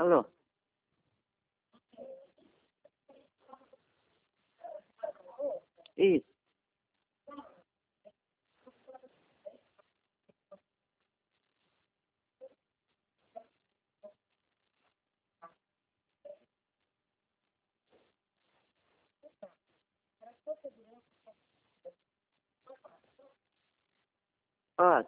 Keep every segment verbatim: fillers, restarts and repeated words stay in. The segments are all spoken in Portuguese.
Alô? Isso. Pode.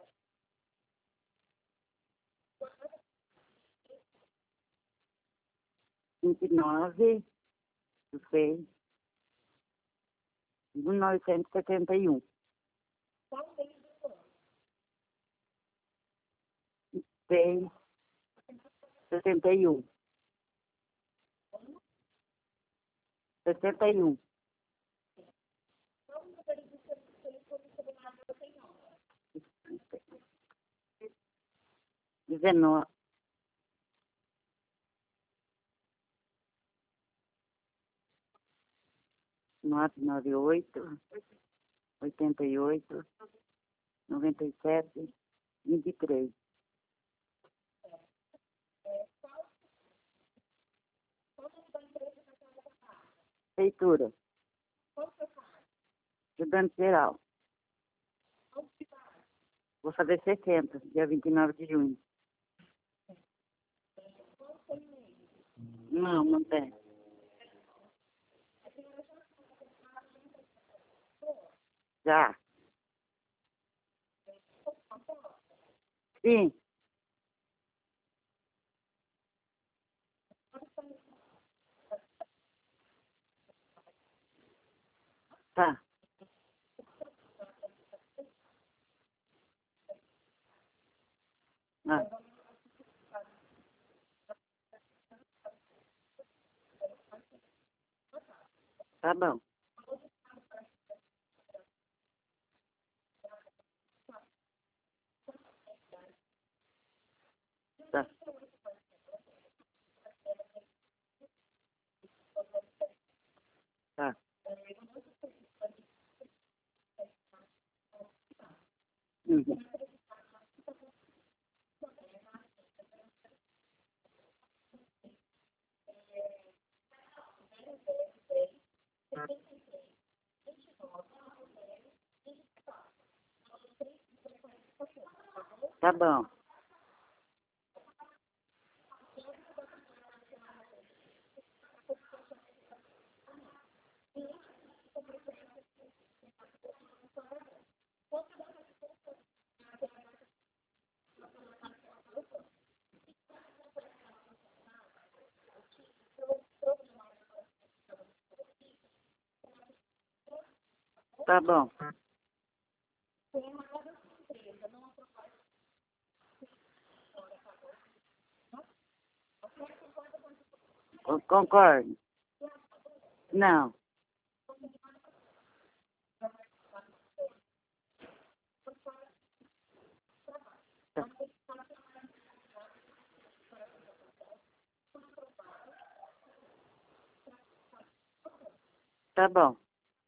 vinte e nove de seis de mil novecentos e setenta e um. Seis, setenta e um. Setenta e um. Dezenove. Nove, nove, oito, oitenta e oito, noventa e sete, vinte e três. Feitura. Estudante geral. Vou fazer sessenta, dia vinte e nove de junho. Não, não tem. Já. Sim. Tá. Ah, tá bom. Tá. Tá. Uhum. Tá bom. Tá bom. Eu concordo. Não. Tá, tá bom.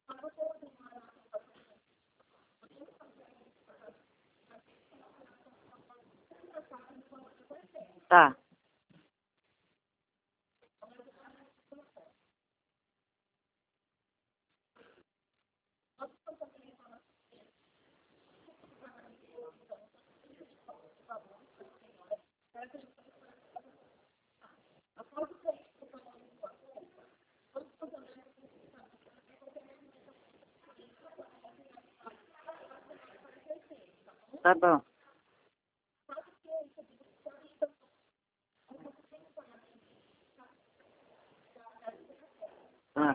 Tá. Tá bom. Ah,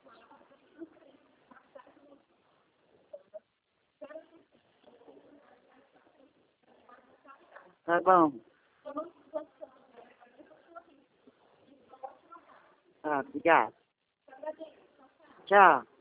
tá bom. Tá, obrigado. Tchau.